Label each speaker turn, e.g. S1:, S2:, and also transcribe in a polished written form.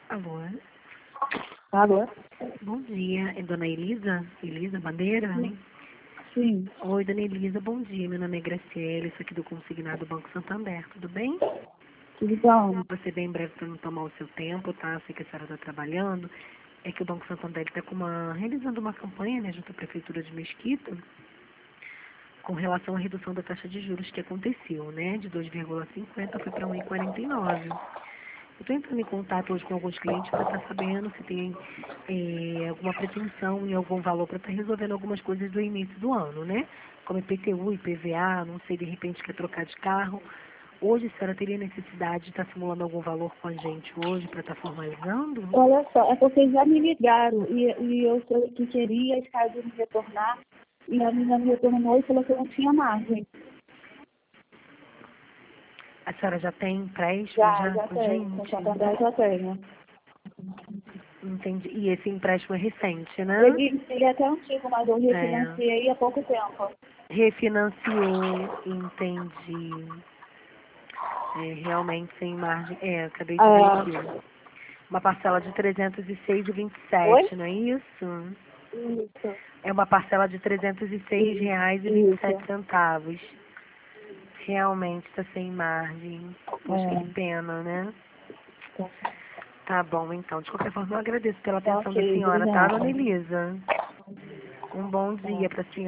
S1: Alô?
S2: Alô?
S1: Bom dia. É Dona Elisa? Elisa Bandeira?
S2: Sim.
S1: Oi, Dona Elisa, bom dia. Meu nome é Graciela, isso aqui do Consignado Banco Santander. Tudo bem?
S2: Tudo bom?
S1: Vou ser bem breve para não tomar o seu tempo, tá? Sei que a senhora está trabalhando. É que o Banco Santander está realizando uma campanha, né, junto à Prefeitura de Mesquita, com relação à redução da taxa de juros que aconteceu, né? De 2,50 foi para 1,49. Eu estou entrando em contato hoje com alguns clientes para estar sabendo se tem alguma pretensão em algum valor para estar resolvendo algumas coisas do início do ano, né? Como IPTU, IPVA, não sei, de repente quer trocar de carro. Hoje a senhora teria necessidade de estar simulando algum valor com a gente hoje para estar formalizando?
S2: Olha só, é porque já me ligaram e eu falei que queria, os caras me retornar, e a menina me retornou e falou que eu não tinha margem.
S1: A senhora já tem empréstimo
S2: Já
S1: com a
S2: tenho, com
S1: gente?
S2: Santander já tenho.
S1: Entendi. E esse empréstimo é recente, né?
S2: Ele é até antigo, mas eu
S1: É.
S2: refinanciei há pouco tempo.
S1: Refinanciou, entendi. É, realmente sem margem. É, acabei de ver aqui. Uma parcela de 306,27,
S2: Oi?
S1: não é isso?
S2: Isso,
S1: É uma parcela de R$ 306,27
S2: isso.
S1: centavos. Realmente está sem margem. Poxa, que pena, né? Tá bom, então. De qualquer forma, eu agradeço pela atenção da
S2: Ok,
S1: senhora, tá,
S2: obrigada.
S1: dona Elisa? Um bom dia para a senhora.